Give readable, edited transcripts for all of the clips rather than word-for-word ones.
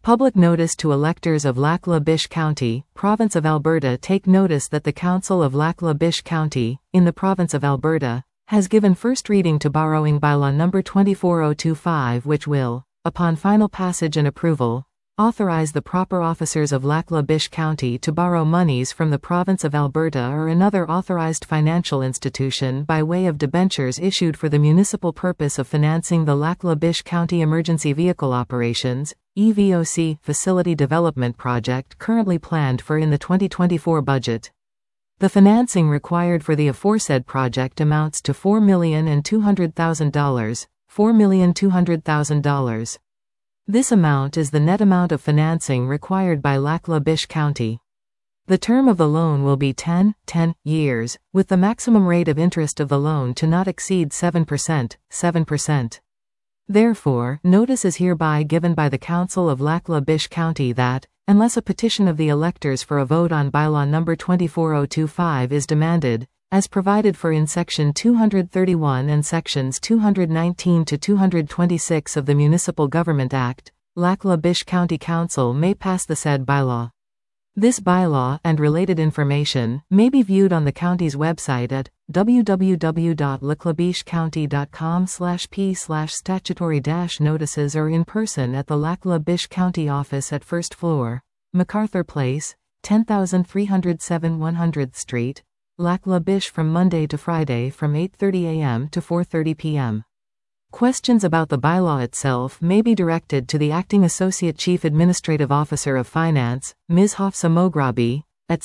Public notice to electors of Lac-La-Biche County, Province of Alberta. Take notice that the Council of Lac-La-Biche County, in the Province of Alberta, has given first reading to borrowing bylaw number 24025, which will, upon final passage and approval, authorize the proper officers of Lac-La-Biche County to borrow monies from the Province of Alberta or another authorized financial institution by way of debentures issued for the municipal purpose of financing the Lac-La-Biche County Emergency Vehicle Operations (EVOC) Facility Development Project currently planned for in the 2024 budget. The financing required for the aforesaid project amounts to $4,200,000. $4,200,000. This amount is the net amount of financing required by Lac-La-Biche County. The term of the loan will be 10 years, with the maximum rate of interest of the loan to not exceed 7%. 7%. Therefore, notice is hereby given by the Council of Lac-La-Biche County that, unless a petition of the electors for a vote on bylaw number 24025 is demanded, as provided for in Section 231 and Sections 219 to 226 of the Municipal Government Act, Lac-La-Biche County Council may pass the said bylaw. This bylaw and related information may be viewed on the county's website at www.laclabichecounty.com/p/statutory-notices or in person at the Lac-La-Biche County office at First Floor, MacArthur Place, 10,307 100th Street, Lac-La-Biche from Monday to Friday from 8:30 a.m. to 4:30 p.m. Questions about the bylaw itself may be directed to the Acting Associate Chief Administrative Officer of Finance, Ms. Hafsa Moghrabi, at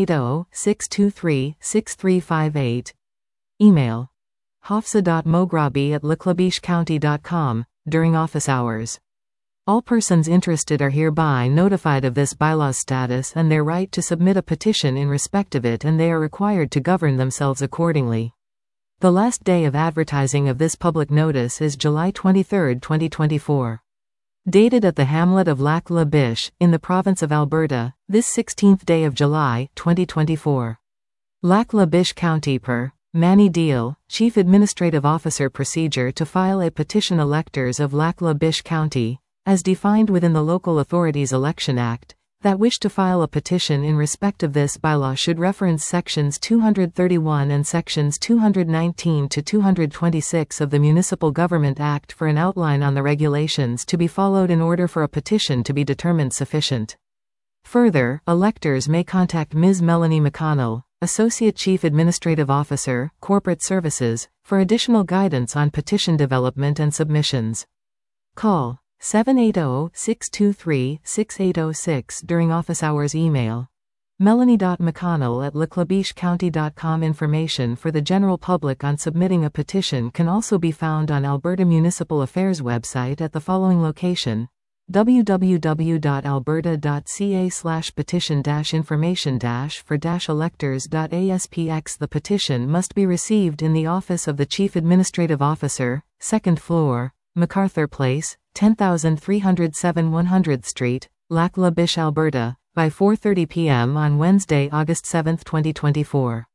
780-623-6358. Email: hafsa.moghrabi@laclabichecounty.com, during office hours. All persons interested are hereby notified of this bylaw's status and their right to submit a petition in respect of it, and they are required to govern themselves accordingly. The last day of advertising of this public notice is July 23, 2024. Dated at the hamlet of Lac-La-Biche, in the Province of Alberta, this 16th day of July, 2024. Lac-La-Biche County per Manny Deal, Chief Administrative Officer. Procedure to file a petition. Electors of Lac-La-Biche County, as defined within the Local Authorities Election Act, that wish to file a petition in respect of this bylaw should reference Sections 231 and Sections 219 to 226 of the Municipal Government Act for an outline on the regulations to be followed in order for a petition to be determined sufficient. Further, electors may contact Ms. Melanie McConnell, Associate Chief Administrative Officer, Corporate Services, for additional guidance on petition development and submissions. Call 780-623-6806 during office hours. Email: melanie.mcconnell@laclabichecounty.com. Information for the general public on submitting a petition can also be found on Alberta Municipal Affairs website at the following location: www.alberta.ca/petition-information-for-electors.aspx. The petition must be received in the office of the Chief Administrative Officer, 2nd floor, MacArthur Place, 10,307 100th Street, Lac-La-Biche, Alberta, by 4:30 p.m. on Wednesday, August 7, 2024.